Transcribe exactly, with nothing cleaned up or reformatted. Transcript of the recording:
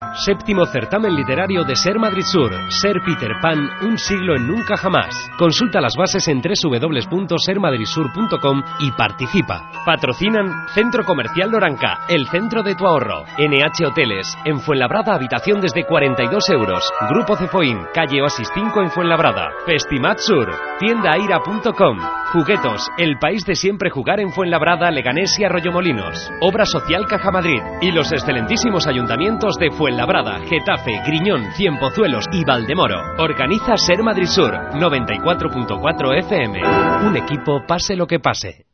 Séptimo certamen literario de Ser Madrid Sur. Ser Peter Pan, un siglo en nunca jamás. Consulta las bases en doble u doble u doble u punto ser madrid sur punto com y participa. Patrocinan Centro Comercial Loranca, el centro de tu ahorro. N H Hoteles, en Fuenlabrada, habitación desde cuarenta y dos euros. Grupo Cefoín, calle Oasis cinco en Fuenlabrada. Festimat Sur, tienda aira punto com. Juguetos, el país de siempre jugar en Fuenlabrada, Leganés y Arroyomolinos. Obra Social Caja Madrid. Y los excelentísimos ayuntamientos de Fuenlabrada, Getafe, Griñón, Cienpozuelos y Valdemoro. Organiza Ser Madrid Sur, noventa y cuatro punto cuatro F M. Un equipo pase lo que pase.